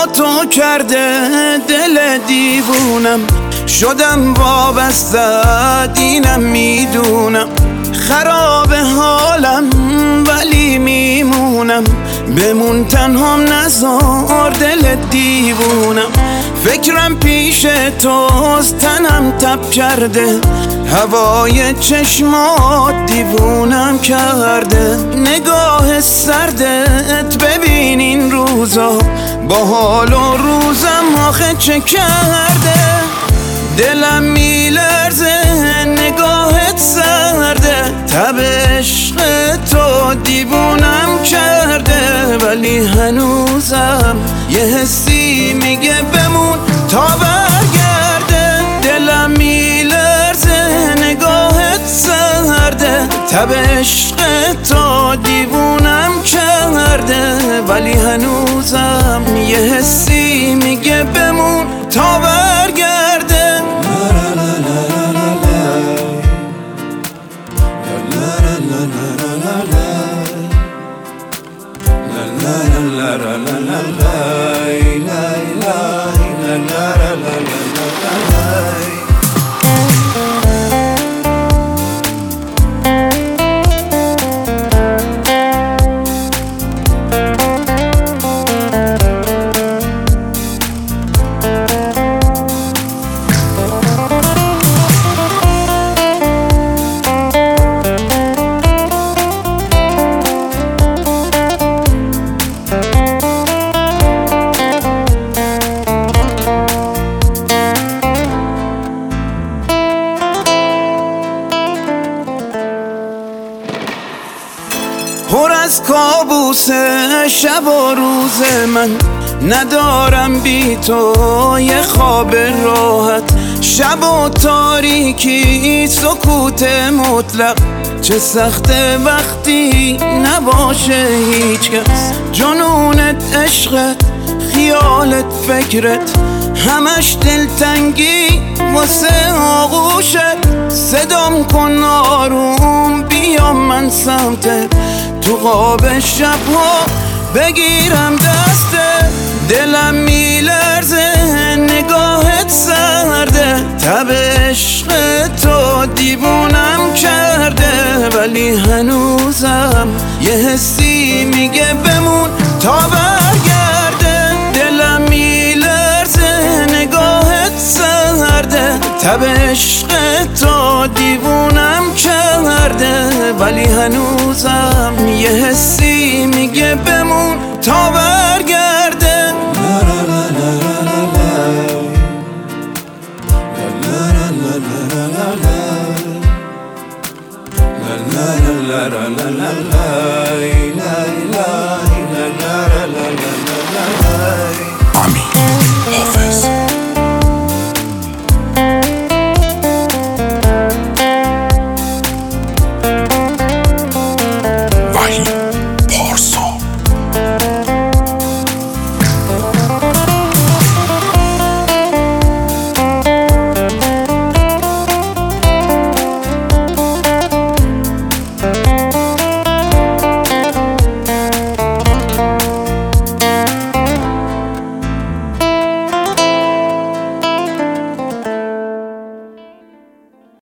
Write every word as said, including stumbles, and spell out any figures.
تو کرده دل دیوونم، شدم وابسته دینم میدونم، خراب حالم ولی میمونم، بمون تنهام نذار دل دیوونم. فکرم پیش توست تنم تب کرده، هوای چشمات دیوونم کرده، نگاه سردت ببین این روزا با حال و روزم آخه چه کرده. دلم میلرزه نگاهت سرده، تب عشق تو دیوونم کرده، ولی هنوزم یه حسی میگه بمون تا برگرده. دلم میلرزه نگاهت سرده، تب عشق تو دیوونم کرده، ولی هنوزم یه حسی میگه بمون تا برگرده. پر از کابوس شب و روز من، ندارم بی تو یه خواب راحت. شب و تاریکی سکوت مطلق، چه سخته وقتی نباشه هیچ کس. جنونت عشقت خیالت فکرت، همش دلتنگی واسه آغوشت. صدام کن آروم بیام من سمتت، تو خواب شبها بگیرم دسته. دلم میلرزه نگاهت سرده، تب عشق تو دیوونم کرده، ولی هنوزم یه حسی میگه بمون تا برگرده. دلم میلرزه نگاهت سرده، تب عشق تو دیوونم کرده، ولی هنوزم یه حسی میگه بمون تا برگرده. امین حافظ. وحید